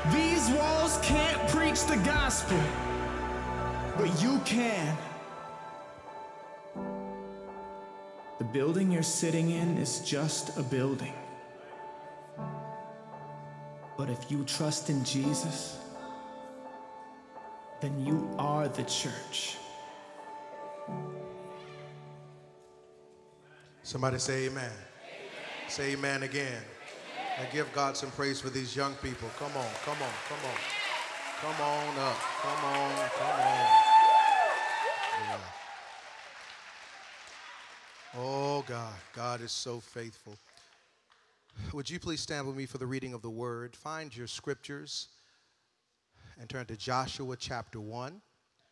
These walls can't preach the gospel, but you can. The building you're sitting in is just a building. But if you trust in Jesus, then you are the church. Somebody say amen. Amen. Say amen again. Now give God some praise for these young people. Come on, come on, come on. Come on up. Come on, come on. Yeah. Oh, God. God is so faithful. Would you please stand with me for the reading of the word? Find your scriptures and turn to Joshua chapter 1.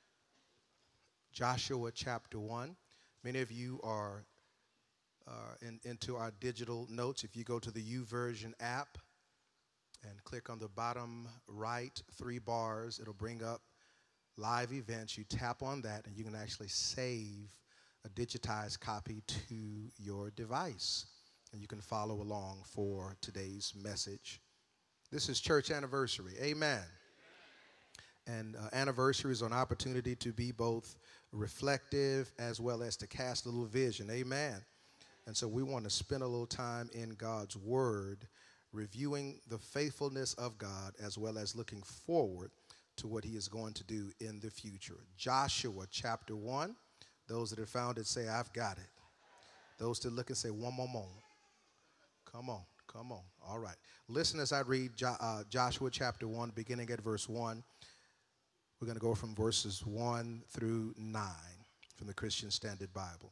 Joshua chapter 1. Many of you are into our digital notes. If you go to the YouVersion app and click on the bottom right 3 bars, it'll bring up live events. You tap on that and you can actually save a digitized copy to your device. And you can follow along for today's message. This is church anniversary. Amen. And anniversary is an opportunity to be both reflective as well as to cast a little vision. Amen. And so we want to spend a little time in God's word, reviewing the faithfulness of God as well as looking forward to what he is going to do in the future. Joshua chapter 1. Those that have found it say, I've got it. Those that look and say, one more moment. Come on, come on. All right. Listen as I read Joshua chapter 1, beginning at verse 1. We're going to go from verses 1 through 9 from the Christian Standard Bible.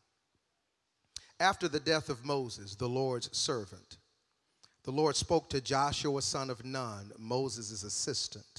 After the death of Moses, the Lord's servant, the Lord spoke to Joshua, son of Nun, Moses' assistant.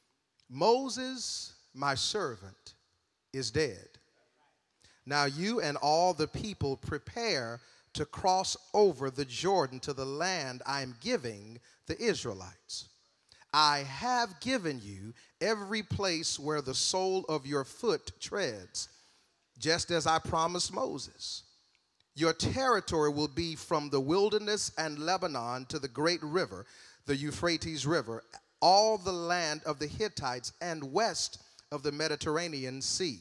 Moses, my servant, is dead. Now you and all the people prepare to cross over the Jordan to the land I am giving the Israelites. I have given you every place where the sole of your foot treads, just as I promised Moses. Your territory will be from the wilderness and Lebanon to the great river, the Euphrates River, all the land of the Hittites and west of the Mediterranean Sea.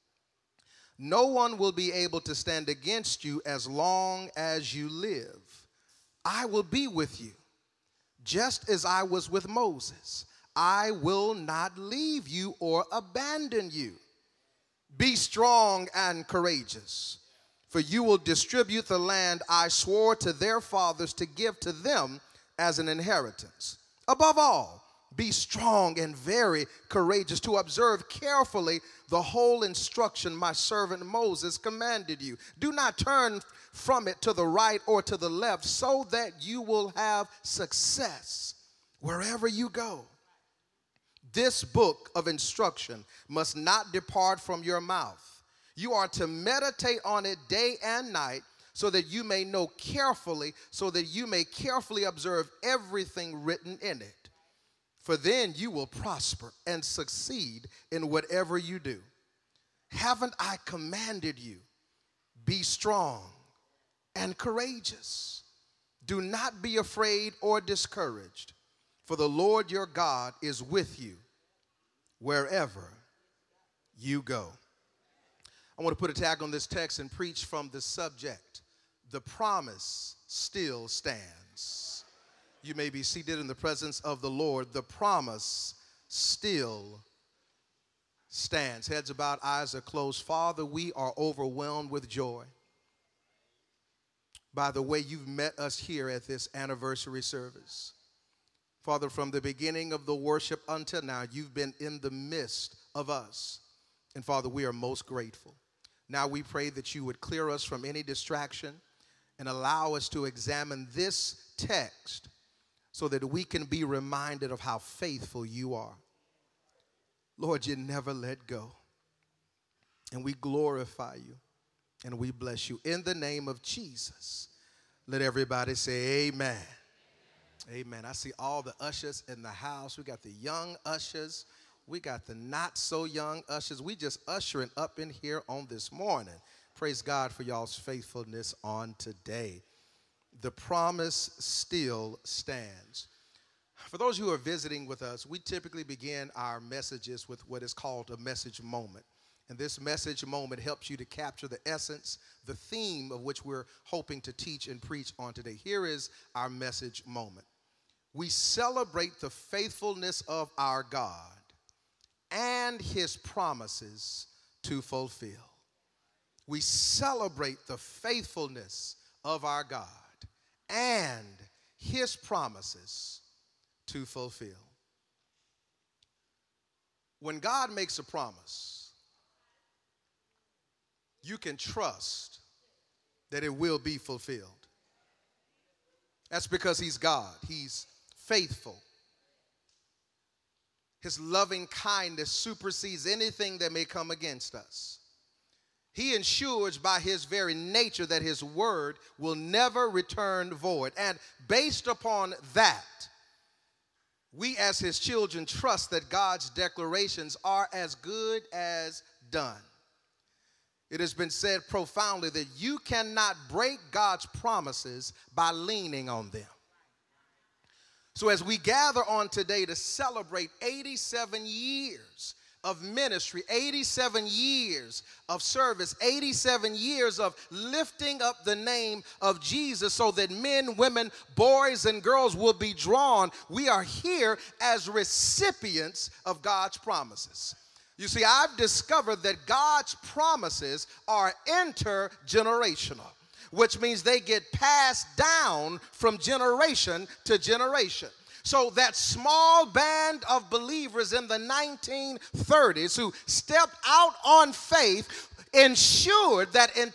No one will be able to stand against you as long as you live. I will be with you, just as I was with Moses. I will not leave you or abandon you. Be strong and courageous, for you will distribute the land I swore to their fathers to give to them as an inheritance. Above all, be strong and very courageous to observe carefully the whole instruction my servant Moses commanded you. Do not turn from it to the right or to the left, so that you will have success wherever you go. This book of instruction must not depart from your mouth. You are to meditate on it day and night, so that you may know carefully, so that you may carefully observe everything written in it. For then you will prosper and succeed in whatever you do. Haven't I commanded you? Be strong and courageous. Do not be afraid or discouraged, for the Lord your God is with you wherever you go. I want to put a tag on this text and preach from the subject, the promise still stands. You may be seated in the presence of the Lord. The promise still stands. Heads bowed, eyes are closed. Father, we are overwhelmed with joy by the way you've met us here at this anniversary service. Father, from the beginning of the worship until now, you've been in the midst of us. And Father, we are most grateful. Now we pray that you would clear us from any distraction and allow us to examine this text so that we can be reminded of how faithful you are. Lord, you never let go. And we glorify you and we bless you. In the name of Jesus, let everybody say amen. Amen. I see all the ushers in the house. We got the young ushers. We got the not so young ushers. We just ushering up in here on this morning. Praise God for y'all's faithfulness on today. The promise still stands. For those who are visiting with us, we typically begin our messages with what is called a message moment. And this message moment helps you to capture the essence, the theme of which we're hoping to teach and preach on today. Here is our message moment. We celebrate the faithfulness of our God and his promises to fulfill. We celebrate the faithfulness of our God and his promises to fulfill. When God makes a promise, you can trust that it will be fulfilled. That's because he's God. He's faithful. His loving kindness supersedes anything that may come against us. He ensures by his very nature that his word will never return void. And based upon that, we as his children trust that God's declarations are as good as done. It has been said profoundly that you cannot break God's promises by leaning on them. So as we gather on today to celebrate 87 years of ministry, 87 years of service, 87 years of lifting up the name of Jesus so that men, women, boys, and girls will be drawn, we are here as recipients of God's promises. You see, I've discovered that God's promises are intergenerational, which means they get passed down from generation to generation. So that small band of believers in the 1930s who stepped out on faith ensured that in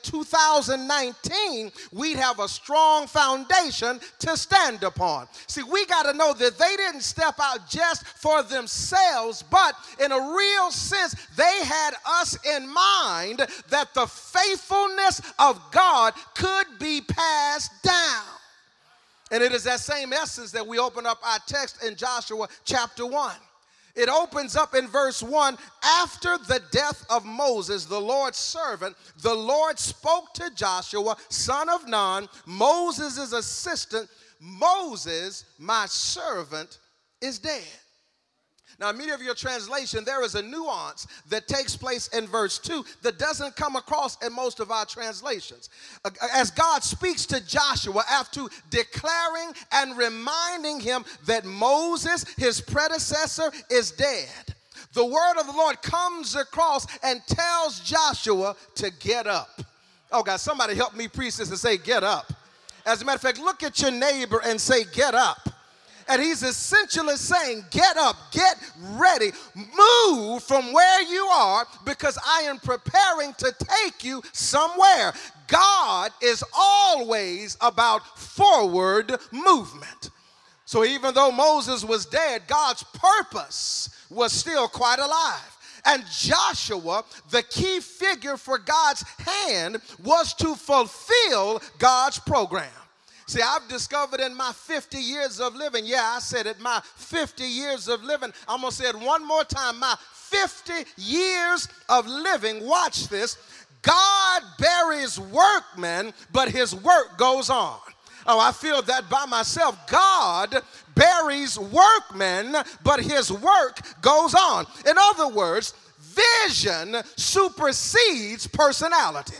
2019 we'd have a strong foundation to stand upon. See, we got to know that they didn't step out just for themselves, but in a real sense, they had us in mind that the faithfulness of God could be passed down. And it is that same essence that we open up our text in Joshua chapter 1. It opens up in verse 1, after the death of Moses, the Lord's servant, the Lord spoke to Joshua, son of Nun, Moses' assistant, Moses, my servant, is dead. Now, in many of your translation, there is a nuance that takes place in verse 2 that doesn't come across in most of our translations. As God speaks to Joshua after declaring and reminding him that Moses, his predecessor, is dead, the word of the Lord comes across and tells Joshua to get up. Oh, God, somebody help me preach this and say, get up. As a matter of fact, look at your neighbor and say, get up. And he's essentially saying, get up, get ready, move from where you are because I am preparing to take you somewhere. God is always about forward movement. So even though Moses was dead, God's purpose was still quite alive. And Joshua, the key figure for God's hand, was to fulfill God's program. See, I've discovered in my 50 years of living, I said it, my 50 years of living, I'm going to say it one more time, my 50 years of living, watch this, God buries workmen, but his work goes on. Oh, I feel that by myself. God buries workmen, but his work goes on. In other words, vision supersedes personality.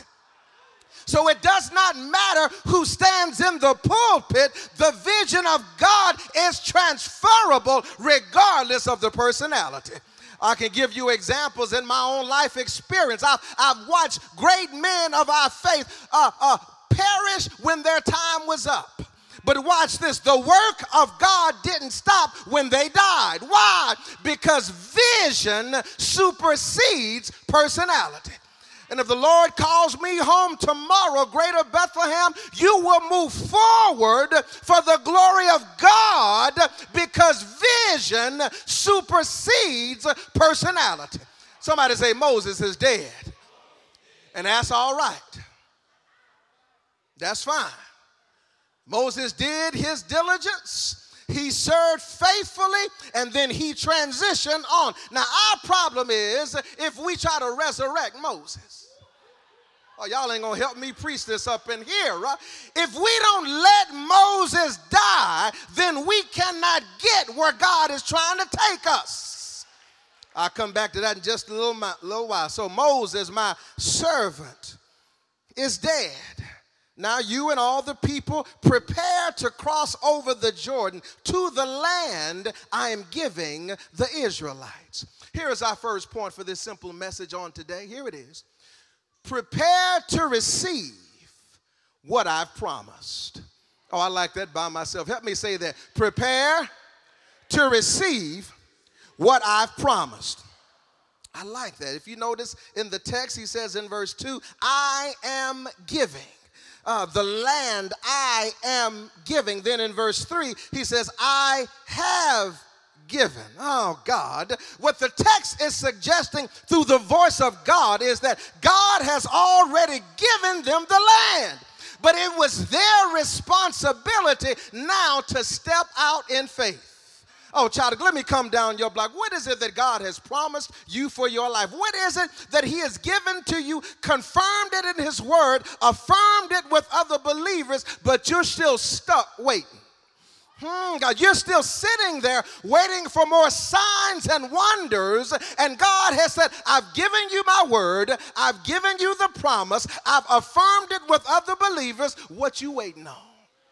So it does not matter who stands in the pulpit. The vision of God is transferable regardless of the personality. I can give you examples in my own life experience. I've watched great men of our faith perish when their time was up. But watch this, the work of God didn't stop when they died. Why? Because vision supersedes personality. And if the Lord calls me home tomorrow, Greater Bethlehem, you will move forward for the glory of God because vision supersedes personality. Somebody say Moses is dead. And that's all right. That's fine. Moses did his diligence. He served faithfully, and then he transitioned on. Now, our problem is if we try to resurrect Moses. Oh, y'all ain't gonna help me preach this up in here, right? If we don't let Moses die, then we cannot get where God is trying to take us. I'll come back to that in just a little while. So Moses, my servant, is dead. Now you and all the people prepare to cross over the Jordan to the land I am giving the Israelites. Here is our first point for this simple message on today. Here it is. Prepare to receive what I've promised. Oh, I like that by myself. Help me say that. Prepare to receive what I've promised. I like that. If you notice in the text, he says in verse 2, I am giving. The land I am giving. Then in verse 3, he says, I have given. Oh, God. What the text is suggesting through the voice of God is that God has already given them the land. But it was their responsibility now to step out in faith. Oh, child, let me come down your block. What is it that God has promised you for your life? What is it that he has given to you, confirmed it in his word, affirmed it with other believers, but you're still stuck waiting? God, you're still sitting there waiting for more signs and wonders, and God has said, I've given you my word, I've given you the promise, I've affirmed it with other believers. What you waiting on?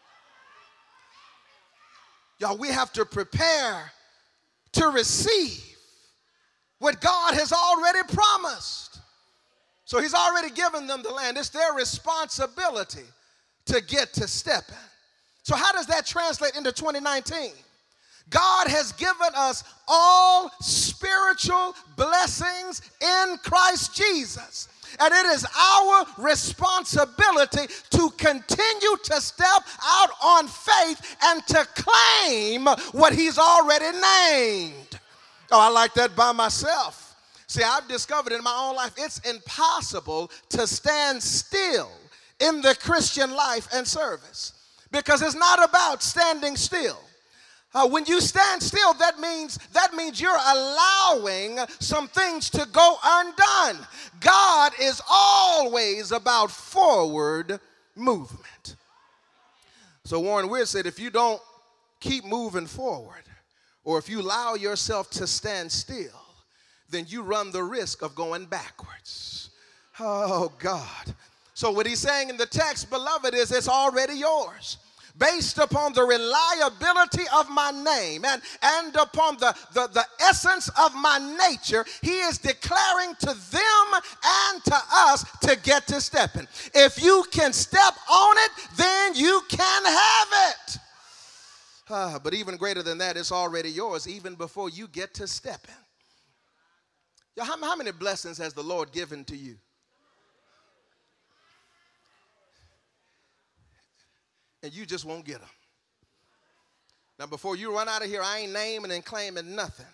Y'all, we have to prepare to receive what God has already promised. So he's already given them the land. It's their responsibility to get to stepping. So how does that translate into 2019? God has given us all spiritual blessings in Christ Jesus. And it is our responsibility to continue to step out on faith and to claim what he's already named. Oh, I like that by myself. See, I've discovered in my own life it's impossible to stand still in the Christian life and service, because it's not about standing still. When you stand still, that means you're allowing some things to go undone. God is always about forward movement. So Warren Weir said, if you don't keep moving forward, or if you allow yourself to stand still, then you run the risk of going backwards. Oh, God. So what he's saying in the text, beloved, is it's already yours. Based upon the reliability of my name and upon the essence of my nature, he is declaring to them and to us to get to stepping. If you can step on it, then you can have it. But even greater than that, it's already yours even before you get to stepping. How many blessings has the Lord given to you? And you just won't get them. Now, before you run out of here, I ain't naming and claiming nothing.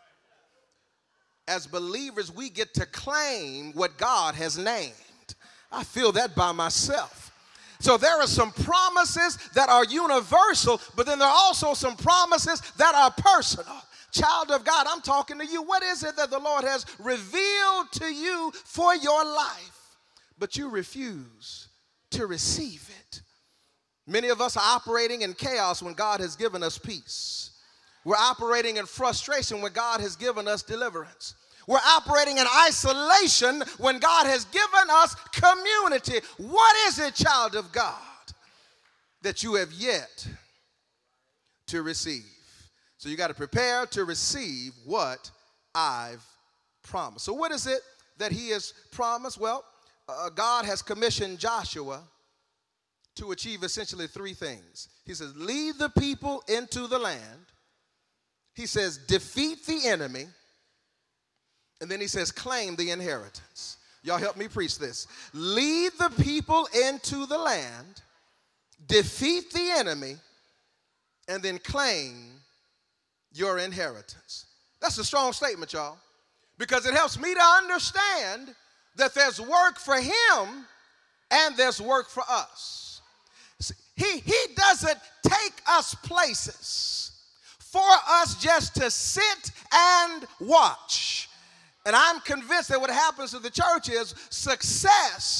As believers, we get to claim what God has named. I feel that by myself. So there are some promises that are universal, but then there are also some promises that are personal. Child of God, I'm talking to you. What is it that the Lord has revealed to you for your life, but you refuse to receive it? Many of us are operating in chaos when God has given us peace. We're operating in frustration when God has given us deliverance. We're operating in isolation when God has given us community. What is it, child of God, that you have yet to receive? So you got to prepare to receive what I've promised. So what is it that he has promised? Well, God has commissioned Joshua to achieve essentially three things. He says, lead the people into the land. He says, defeat the enemy. And then he says, claim the inheritance. Y'all help me preach this. Lead the people into the land, defeat the enemy, and then claim your inheritance. That's a strong statement, y'all, because it helps me to understand that there's work for him and there's work for us. He doesn't take us places for us just to sit and watch. And I'm convinced that what happens to the church is success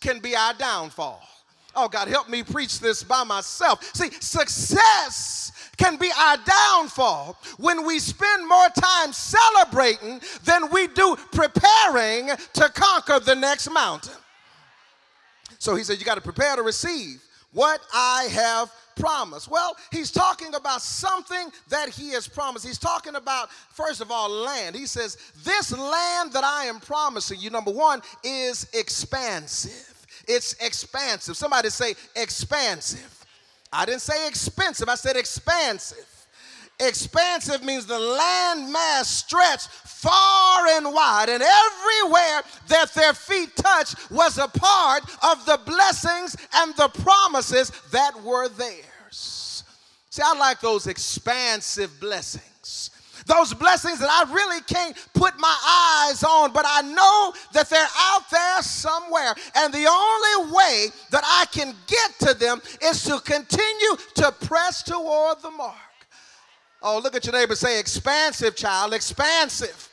can be our downfall. Oh, God, help me preach this by myself. See, success can be our downfall when we spend more time celebrating than we do preparing to conquer the next mountain. So he said, you got to prepare to receive what I have promised. Well, he's talking about something that he has promised. He's talking about, first of all, land. He says, this land that I am promising you, number one, is expansive. It's expansive. Somebody say expansive. I didn't say expensive. I said expansive. Expansive means the land mass stretched far and wide, and everywhere that their feet touched was a part of the blessings and the promises that were theirs. See, I like those expansive blessings. Those blessings that I really can't put my eyes on, but I know that they're out there somewhere. And the only way that I can get to them is to continue to press toward the mark. Oh, look at your neighbor, say expansive, child, expansive.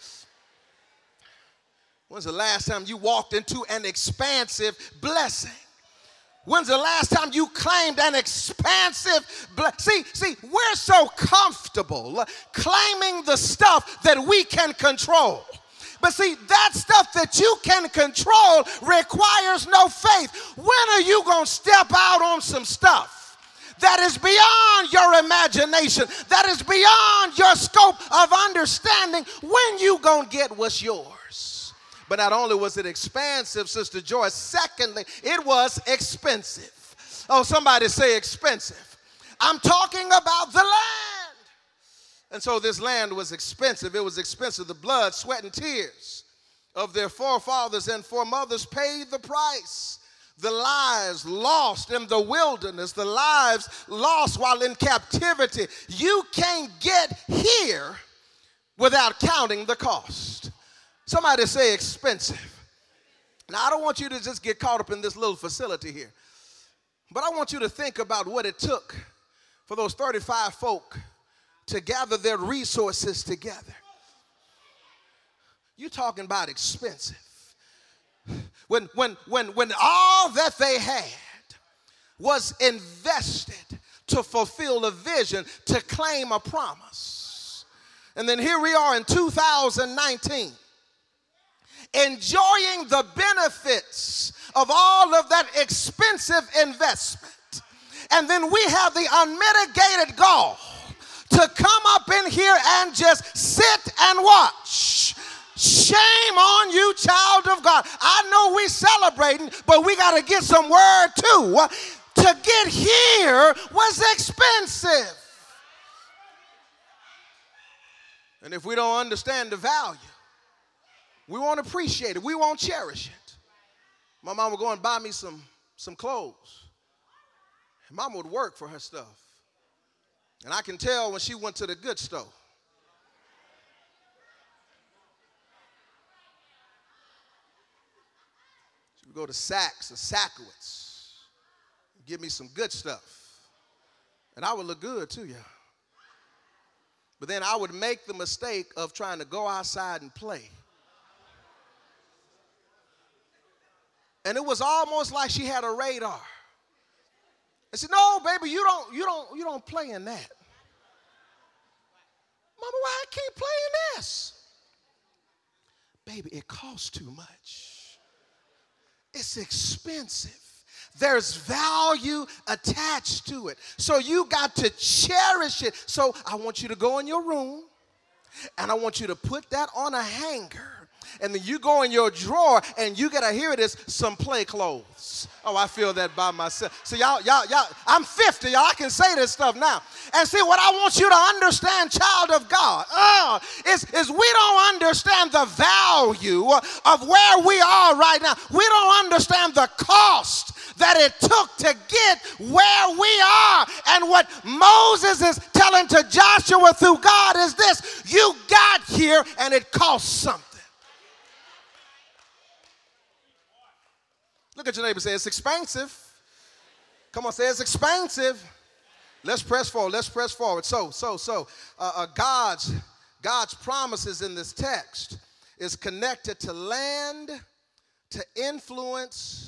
When's the last time you walked into an expansive blessing? When's the last time you claimed an expansive blessing? See, we're so comfortable claiming the stuff that we can control. But see, that stuff that you can control requires no faith. When are you going to step out on some stuff that is beyond your imagination, that is beyond your scope of understanding? When you going to get what's yours? But not only was it expansive, Sister Joyce, secondly, it was expensive. Oh, somebody say expensive. I'm talking about the land. And so this land was expensive. It was expensive. The blood, sweat, and tears of their forefathers and foremothers paid the price. The lives lost in the wilderness, the lives lost while in captivity. You can't get here without counting the cost. Somebody say expensive. Now, I don't want you to just get caught up in this little facility here, but I want you to think about what it took for those 35 folk to gather their resources together. You're talking about expensive. When all that they had was invested to fulfill a vision, to claim a promise. And then here we are in 2019. Enjoying the benefits of all of that expensive investment. And then we have the unmitigated gall to come up in here and just sit and watch. Shame on you, child of God. I know we're celebrating, but we got to get some word too. To get here was expensive. And if we don't understand the value, we won't appreciate it. We won't cherish it. My mom would go and buy me some clothes. And mom would work for her stuff. And I can tell when she went to the good store. She would go to Saks or Sackowitz and give me some good stuff. And I would look good too, y'all. But then I would make the mistake of trying to go outside and play. And it was almost like she had a radar. I said, no, baby, you don't play in that. Mama, why I can't play in this? Baby, it costs too much. It's expensive. There's value attached to it. So you got to cherish it. So I want you to go in your room and I want you to put that on a hanger. And then you go in your drawer and you gotta hear it is some play clothes. Oh, I feel that by myself. So y'all, I'm 50, y'all. I can say this stuff now. And see, what I want you to understand, child of God, is we don't understand the value of where we are right now. We don't understand the cost that it took to get where we are. And what Moses is telling to Joshua through God is this: you got here and it cost something. Look at your neighbor and say, it's expensive. Come on, say it's expensive. Let's press forward. Let's press forward. God's promises in this text is connected to land, to influence,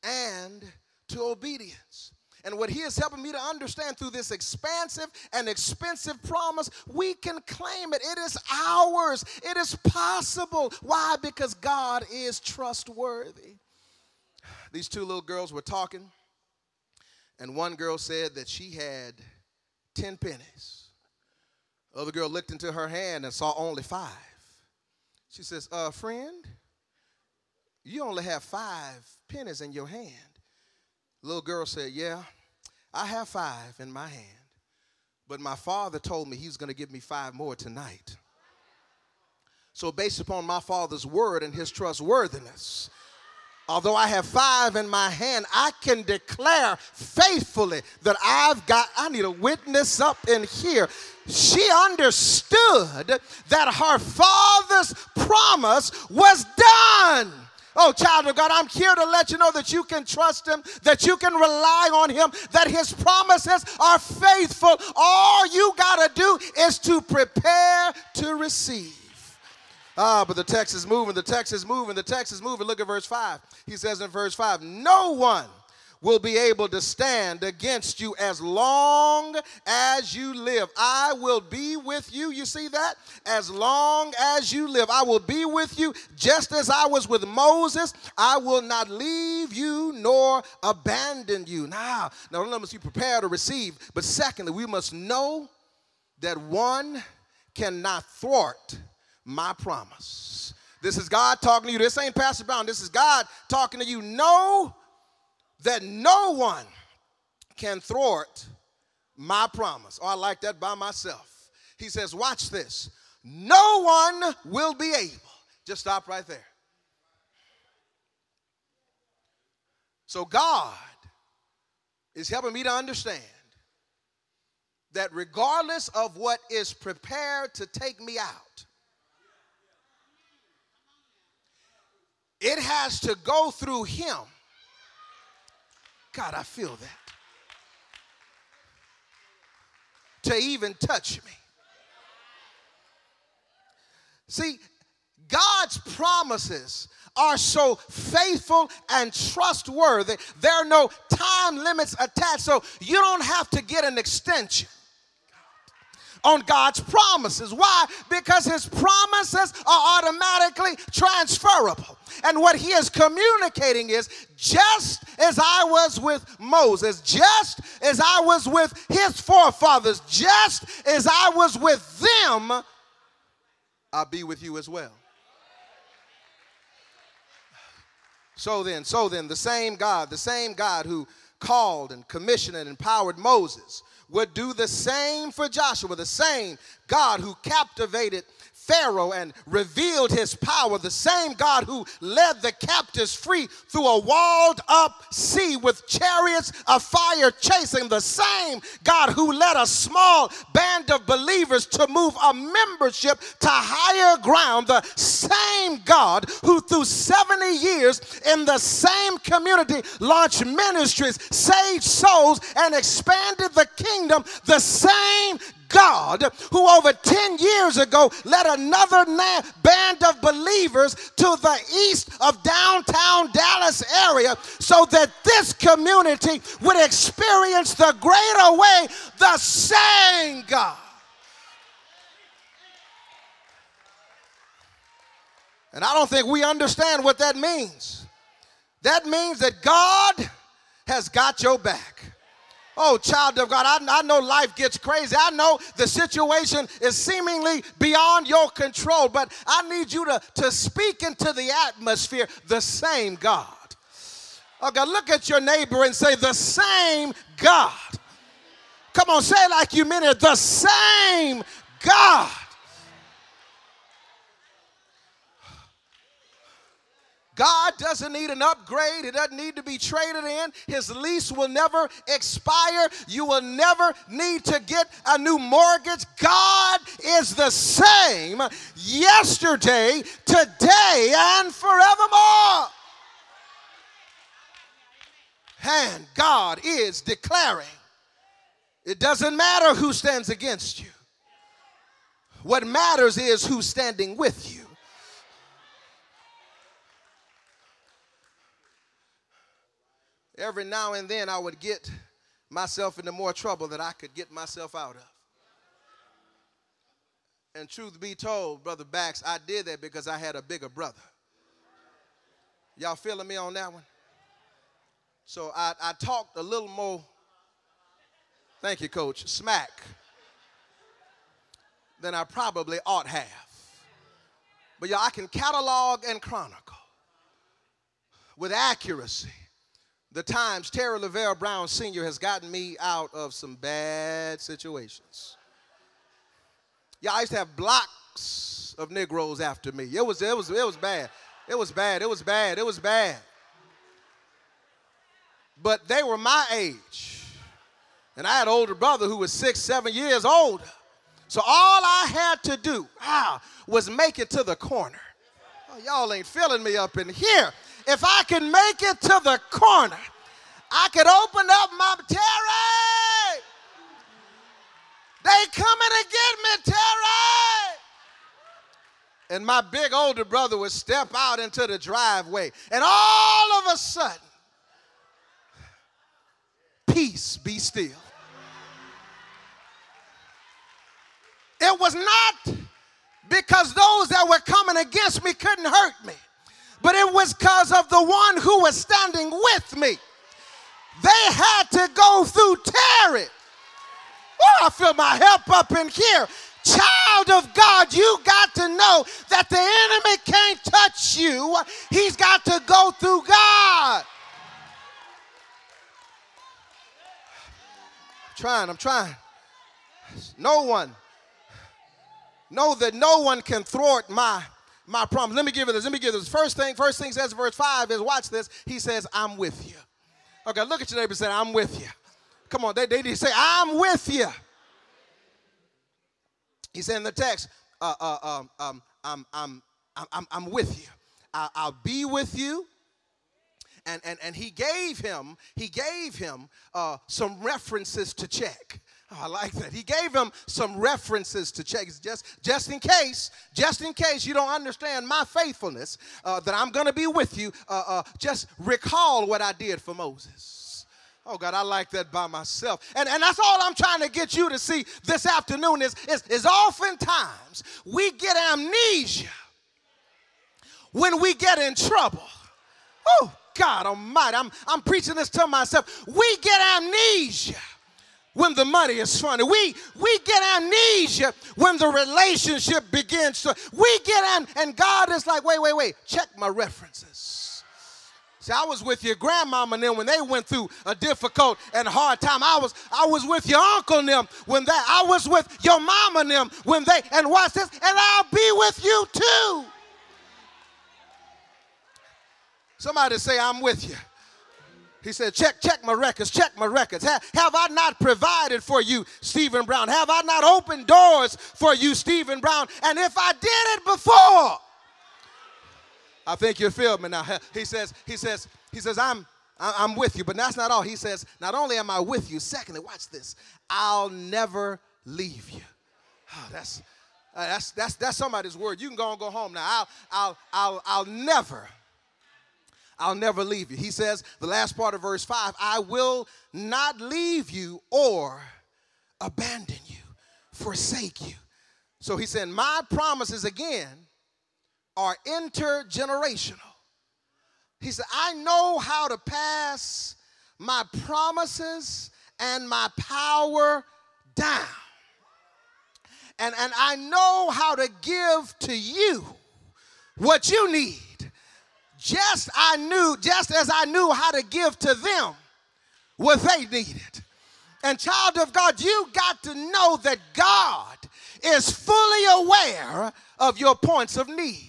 and to obedience. And what he is helping me to understand through this expansive and expensive promise, we can claim it. It is ours. It is possible. Why? Because God is trustworthy. These two little girls were talking, and one girl said that she had 10 pennies. The other girl looked into her hand and saw only 5. She says, friend, you only have 5 pennies in your hand. Little girl said, yeah, I have 5 in my hand, but my father told me he was going to give me 5 more tonight. So based upon my father's word and his trustworthiness, although I have 5 in my hand, I can declare faithfully that I need a witness up in here. She understood that her father's promise was done. Oh, child of God, I'm here to let you know that you can trust him, that you can rely on him, that his promises are faithful. All you got to do is to prepare to receive. But the text is moving, the text is moving, the text is moving. Look at verse 5. He says in verse 5, no one will be able to stand against you as long as you live. I will be with you. You see that? As long as you live. I will be with you just as I was with Moses. I will not leave you nor abandon you. Now only must you prepare to receive, but secondly, we must know that one cannot thwart my promise. This is God talking to you. This ain't Pastor Brown. This is God talking to you. Know that no one can thwart my promise. Oh, I like that by myself. He says, watch this. No one will be able. Just stop right there. So God is helping me to understand that regardless of what is prepared to take me out, it has to go through him. God, I feel that. To even touch me. See, God's promises are so faithful and trustworthy. There are no time limits attached, so you don't have to get an extension on God's promises. Why? Because his promises are automatically transferable. And what he is communicating is, just as I was with Moses, just as I was with his forefathers, just as I was with them, I'll be with you as well. So then, the same God who called and commissioned and empowered Moses would do the same for Joshua. The same God who captivated Pharaoh and revealed his power, the same God who led the captives free through a walled up sea with chariots of fire chasing, the same God who led a small band of believers to move a membership to higher ground, the same God who through 70 years in the same community launched ministries, saved souls, and expanded the kingdom, the same God who over 10 years ago led another band of believers to the east of downtown Dallas area so that this community would experience the greater way, the same God. And I don't think we understand what that means. That means that God has got your back. Oh, child of God, I know life gets crazy. I know the situation is seemingly beyond your control, but I need you to speak into the atmosphere, the same God. Oh, God, look at your neighbor and say, the same God. Come on, say it like you mean it, the same God. God doesn't need an upgrade. It doesn't need to be traded in. His lease will never expire. You will never need to get a new mortgage. God is the same yesterday, today, and forevermore. And God is declaring, it doesn't matter who stands against you. What matters is who's standing with you. every now and then I would get myself into more trouble than I could get myself out of. And truth be told, Brother Bax, I did that because I had a bigger brother. Y'all feeling me on that one? So I talked a little more, thank you, Coach, smack than I probably ought have. But y'all, I can catalog and chronicle with accuracy the times Terry Lavelle Brown Sr. has gotten me out of some bad situations. Yeah, I used to have blocks of Negroes after me. It was bad. It was bad. But they were my age. And I had an older brother who was 6, 7 years older. So all I had to do was make it to the corner. Oh, y'all ain't feeling me up in here. If I could make it to the corner, I could open up my Terry. They coming to get me, Terry. And my big older brother would step out into the driveway. And all of a sudden, peace be still. It was not because those that were coming against me couldn't hurt me, but it was because of the one who was standing with me. They had to go through Terry. Oh, I feel my help up in here. Child of God, you got to know that the enemy can't touch you. He's got to go through God. I'm trying. Know that no one can thwart my promise. Let me give you this. First thing says in verse 5 is, watch this. He says, I'm with you. Okay, look at your neighbor and say, I'm with you. Come on, they say, I'm with you. He said in the text, I'm with you. I'll be with you. And he gave him some references to check. Oh, I like that. He gave him some references to check. Just in case you don't understand my faithfulness, that I'm going to be with you, just recall what I did for Moses. Oh, God, I like that by myself. And that's all I'm trying to get you to see this afternoon is oftentimes we get amnesia when we get in trouble. Oh, God Almighty, I'm preaching this to myself. We get amnesia when the money is funny. We get amnesia when the relationship begins to. And God is like, wait, check my references. See, I was with your grandmama and them when they went through a difficult and hard time. I was with your uncle and them when I was with your mama and them when they, and watch this, and I'll be with you too. Somebody say, I'm with you. He said, check my records. Have I not provided for you, Stephen Brown? Have I not opened doors for you, Stephen Brown? And if I did it before, I think you feel me now. He says, I'm with you, but that's not all. He says, not only am I with you, secondly, watch this, I'll never leave you. Oh, that's somebody's word. You can go home now. I'll never leave you. He says, the last part of verse 5, I will not leave you or abandon you, forsake you. So he said, my promises again are intergenerational. He said, I know how to pass my promises and my power down. And I know how to give to you what you need. Just as I knew how to give to them what they needed. And child of God, you got to know that God is fully aware of your points of need.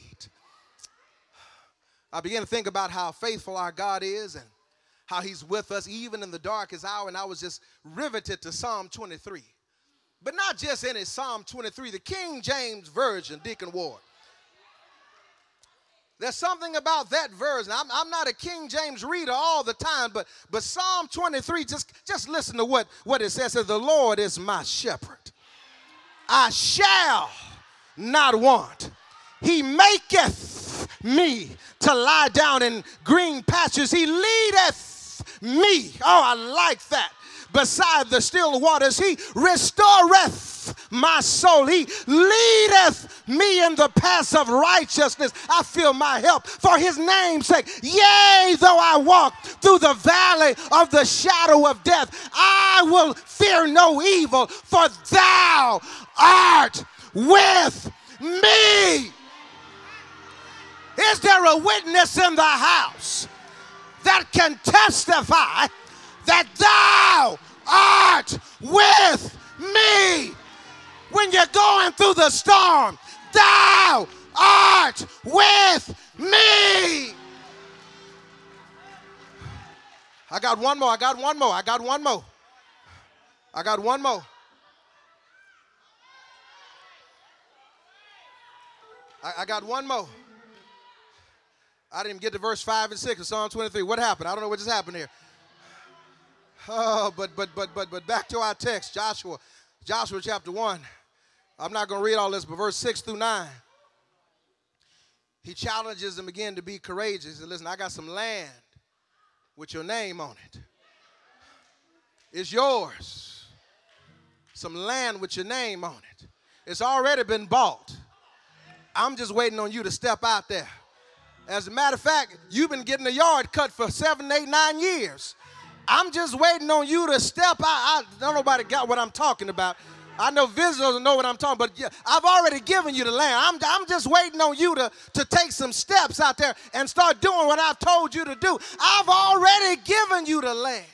I began to think about how faithful our God is and how he's with us even in the darkest hour, and I was just riveted to Psalm 23. But not just any Psalm 23, the King James Version, Deacon Ward. There's something about that version. I'm not a King James reader all the time, but Psalm 23, just listen to what it says. It says, the Lord is my shepherd. I shall not want. He maketh me to lie down in green pastures. He leadeth me. Oh, I like that. Beside the still waters, he restoreth my soul. He leadeth me in the paths of righteousness. I feel my help for his name's sake. Yea, though I walk through the valley of the shadow of death, I will fear no evil, for thou art with me. Is there a witness in the house that can testify that thou art with me? When you're going through the storm, thou art with me. I got one more. I got one more. I got one more. I got one more. I got one more. I didn't even get to verse 5 and 6 of Psalm 23. What happened? I don't know what just happened here. Oh, but back to our text, Joshua chapter 1. I'm not going to read all this, but verse 6 through 9. He challenges them again to be courageous. He said, listen, I got some land with your name on it. It's yours. Some land with your name on it. It's already been bought. I'm just waiting on you to step out there. As a matter of fact, you've been getting the yard cut for 7, 8, 9 years. I'm just waiting on you to step out. I don't nobody got what I'm talking about. I know visitors know what I'm talking about, but yeah, I've already given you the land. I'm just waiting on you to take some steps out there and start doing what I've told you to do. I've already given you the land.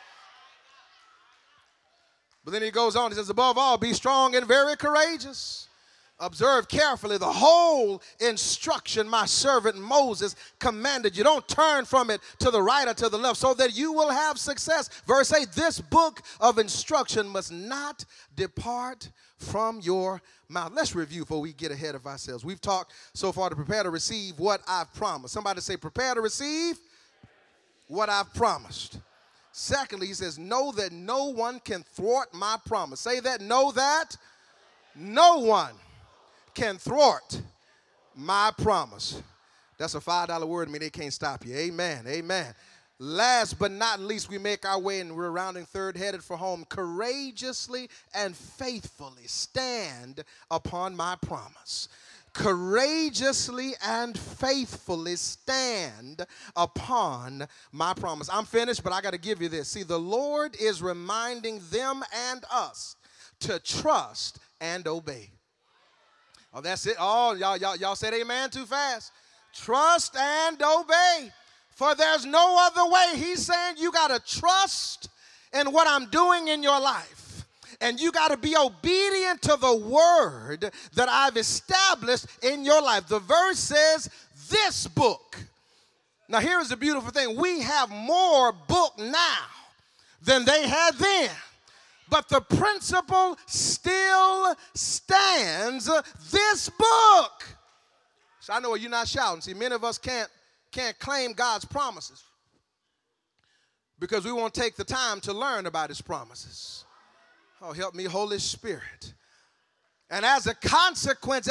But then he goes on, he says, above all, be strong and very courageous. Observe carefully the whole instruction my servant Moses commanded you. Don't turn from it to the right or to the left so that you will have success. Verse 8, this book of instruction must not depart from your mouth. Let's review before we get ahead of ourselves. We've talked so far to prepare to receive what I've promised. Somebody say, prepare to receive what I've promised. Secondly, he says, know that no one can thwart my promise. Say that, know that no one can thwart my promise. That's a $5 word. I mean, they can't stop you. Amen. Amen. Last but not least, we make our way, and we're rounding third, headed for home. Courageously and faithfully stand upon my promise. Courageously and faithfully stand upon my promise. I'm finished, but I got to give you this. See, the Lord is reminding them and us to trust and obey. Oh, that's it. Oh, y'all said amen too fast. Trust and obey, for there's no other way. He's saying you got to trust in what I'm doing in your life, and you got to be obedient to the word that I've established in your life. The verse says this book. Now, here's the beautiful thing. We have more book now than they had then. But the principle still stands, this book. So I know you're not shouting. See, many of us can't claim God's promises because we won't take the time to learn about his promises. Oh, help me, Holy Spirit. And as a consequence,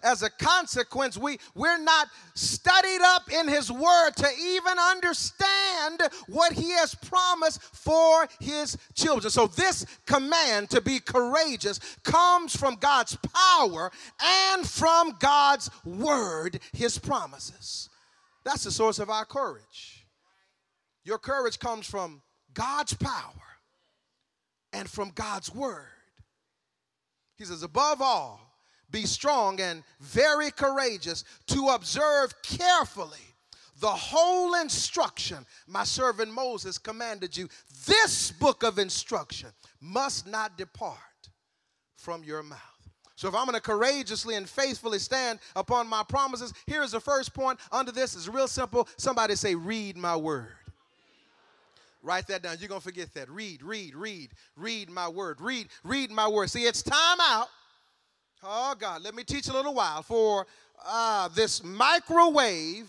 we're not studied up in his word to even understand what he has promised for his children. So this command to be courageous comes from God's power and from God's word, his promises. That's the source of our courage. Your courage comes from God's power and from God's word. He says, above all, be strong and very courageous to observe carefully the whole instruction my servant Moses commanded you. This book of instruction must not depart from your mouth. So if I'm going to courageously and faithfully stand upon my promises, here's the first point under this. It's real simple. Somebody say, read my word. Write that down. You're going to forget that. Read my word. Read my word. See, it's time out. Oh, God, let me teach a little while for this microwave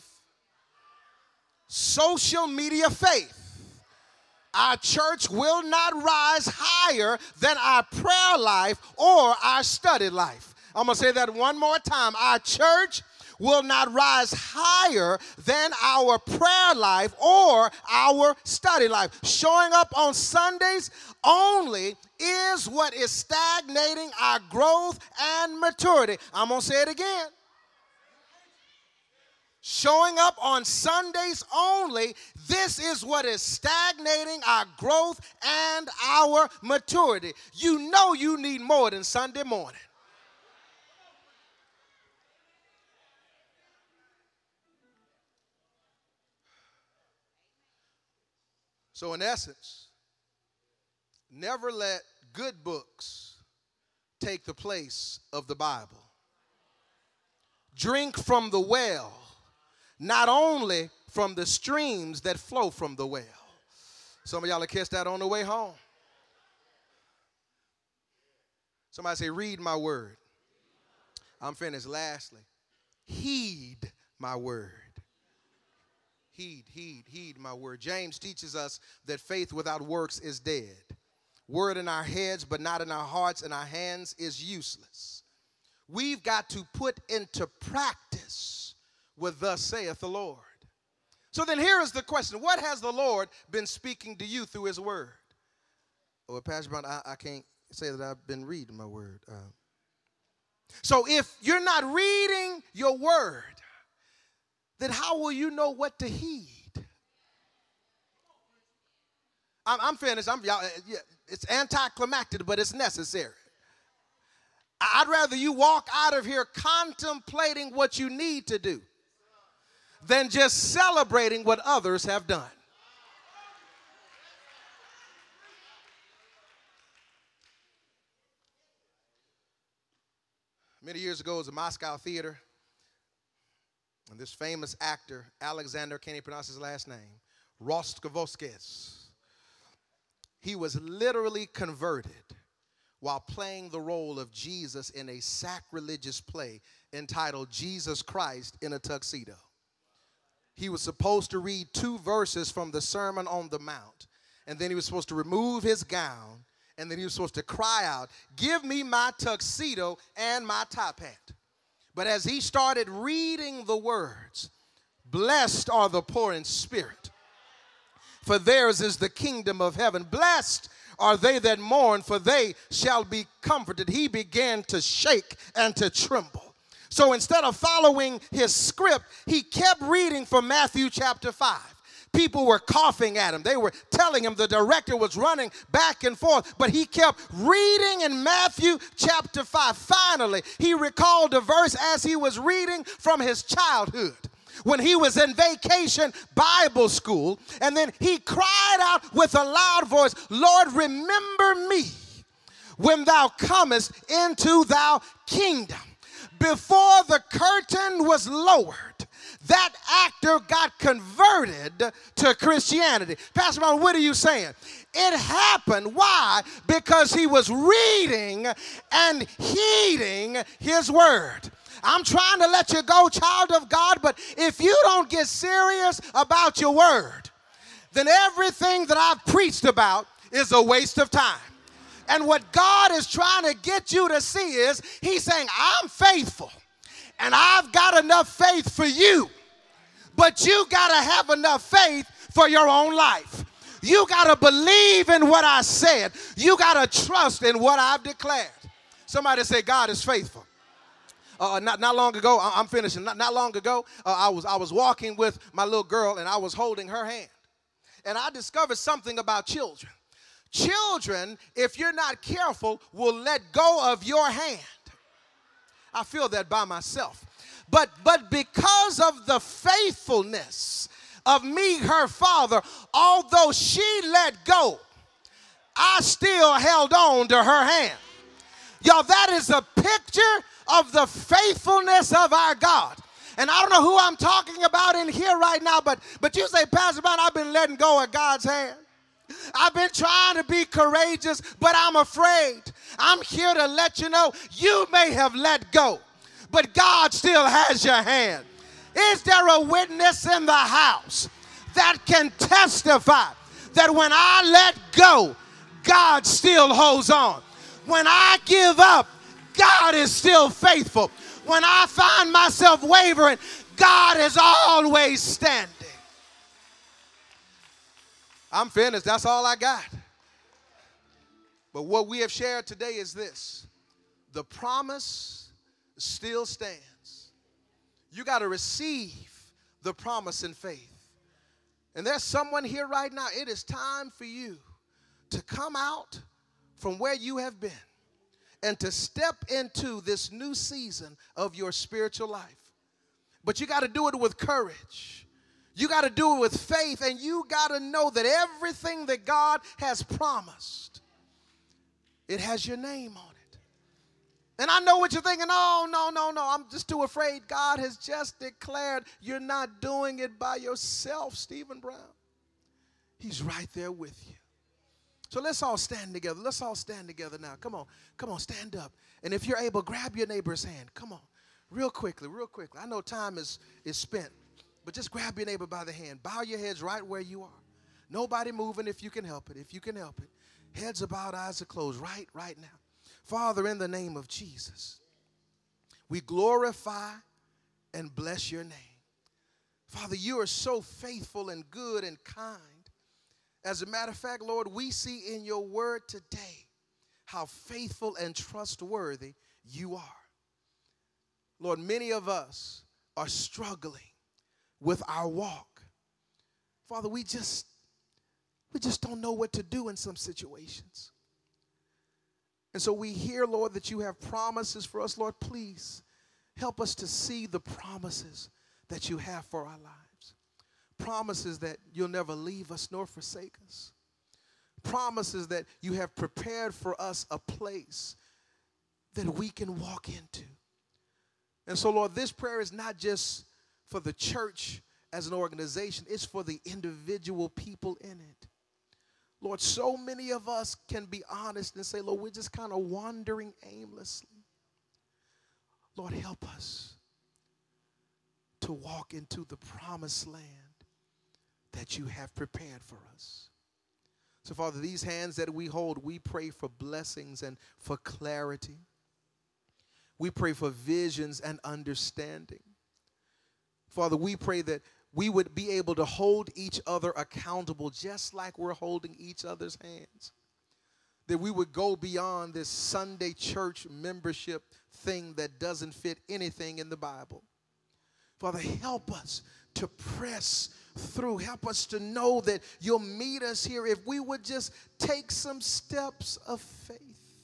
social media faith. Our church will not rise higher than our prayer life or our study life. I'm going to say that one more time. Our church will not rise higher than our prayer life or our study life. Showing up on Sundays only is what is stagnating our growth and maturity. I'm going to say it again. Showing up on Sundays only, this is what is stagnating our growth and our maturity. You know you need more than Sunday morning. So in essence, never let good books take the place of the Bible. Drink from the well, not only from the streams that flow from the well. Some of y'all will catch that on the way home. Somebody say, read my word. I'm finished. Lastly, heed my word. Heed my word. James teaches us that faith without works is dead. Word in our heads, but not in our hearts and our hands is useless. We've got to put into practice what thus saith the Lord. So then here is the question. What has the Lord been speaking to you through his word? Well, Pastor Brown, I can't say that I've been reading my word. So if you're not reading your word, then how will you know what to heed? I'm finished. It's anticlimactic, but it's necessary. I'd rather you walk out of here contemplating what you need to do than just celebrating what others have done. Many years ago, it was a Moscow theater, and this famous actor, Alexander, can't even pronounce his last name, Rostropovsky, he was literally converted while playing the role of Jesus in a sacrilegious play entitled Jesus Christ in a Tuxedo. He was supposed to read 2 verses from the Sermon on the Mount, and then he was supposed to remove his gown, and then he was supposed to cry out, "Give me my tuxedo and my top hat." But as he started reading the words, "Blessed are the poor in spirit, for theirs is the kingdom of heaven. Blessed are they that mourn, for they shall be comforted," he began to shake and to tremble. So instead of following his script, he kept reading from Matthew chapter 5. People were coughing at him. They were telling him, the director was running back and forth, but he kept reading in Matthew chapter 5. Finally, he recalled a verse as he was reading from his childhood when he was in vacation Bible school, and then he cried out with a loud voice, "Lord, remember me when thou comest into thy kingdom." Before the curtain was lowered, that actor got converted to Christianity. Pastor Brown, what are you saying? It happened. Why? Because he was reading and heeding his word. I'm trying to let you go, child of God, but if you don't get serious about your word, then everything that I've preached about is a waste of time. And what God is trying to get you to see is, he's saying, I'm faithful, and I've got enough faith for you, but you got to have enough faith for your own life. You got to believe in what I said. You got to trust in what I've declared. Somebody say, God is faithful. Not long ago, I'm finishing. Not long ago, I was walking with my little girl, and I was holding her hand. And I discovered something about children. Children, if you're not careful, will let go of your hand. I feel that by myself. But because of the faithfulness of me, her father, although she let go, I still held on to her hand. Y'all, that is a picture of the faithfulness of our God. And I don't know who I'm talking about in here right now, but you say, Pastor Brown, I've been letting go of God's hand. I've been trying to be courageous, but I'm afraid. I'm here to let you know, you may have let go, but God still has your hand. Is there a witness in the house that can testify that when I let go, God still holds on? When I give up, God is still faithful. when I find myself wavering, God is always standing. I'm finished. That's all I got. But what we have shared today is this. The promise still stands. You got to receive the promise in faith. And there's someone here right now. It is time for you to come out from where you have been and to step into this new season of your spiritual life. But you got to do it with courage. You got to do it with faith, and you got to know that everything that God has promised, it has your name on it. And I know what you're thinking. Oh, no, I'm just too afraid. God has just declared you're not doing it by yourself, Stephen Brown. He's right there with you. So let's all stand together. Let's all stand together now. Come on, stand up. And if you're able, grab your neighbor's hand. Come on, real quickly. I know time is spent, but just grab your neighbor by the hand. Bow your heads right where you are. Nobody moving if you can help it. If you can help it. Heads are bowed, eyes are closed right now. Father, in the name of Jesus, we glorify and bless your name. Father, you are so faithful and good and kind. As a matter of fact, Lord, we see in your word today how faithful and trustworthy you are. Lord, many of us are struggling with our walk. Father, we just don't know what to do in some situations. And so we hear, Lord, that you have promises for us. Lord, please help us to see the promises that you have for our lives. Promises that you'll never leave us nor forsake us. Promises that you have prepared for us a place that we can walk into. And so, Lord, this prayer is not just for the church as an organization. It's for the individual people in it. Lord, so many of us can be honest and say, Lord, we're just kind of wandering aimlessly. Lord, help us to walk into the promised land that you have prepared for us. So, Father, these hands that we hold, we pray for blessings and for clarity. We pray for visions and understanding. Father, we pray that we would be able to hold each other accountable just like we're holding each other's hands. That we would go beyond this Sunday church membership thing that doesn't fit anything in the Bible. Father, help us to press through. Help us to know that you'll meet us here if we would just take some steps of faith.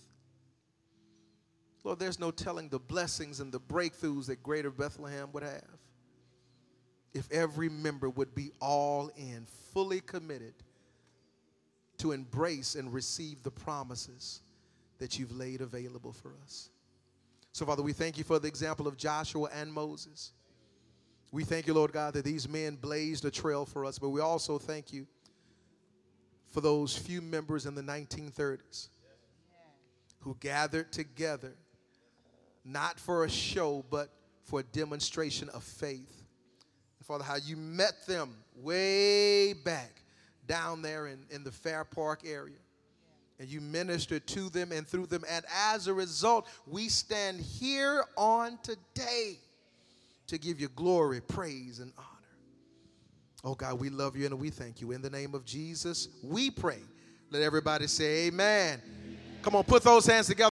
Lord, there's no telling the blessings and the breakthroughs that Greater Bethlehem would have if every member would be all in, fully committed to embrace and receive the promises that you've laid available for us. So, Father, we thank you for the example of Joshua and Moses. We thank you, Lord God, that these men blazed a trail for us, but we also thank you for those few members in the 1930s who gathered together, not for a show, but for a demonstration of faith. Father, how you met them way back down there in the Fair Park area. And you ministered to them and through them. And as a result, we stand here on today to give you glory, praise, and honor. Oh, God, we love you and we thank you. In the name of Jesus, we pray. Let everybody say amen. Come on, put those hands together.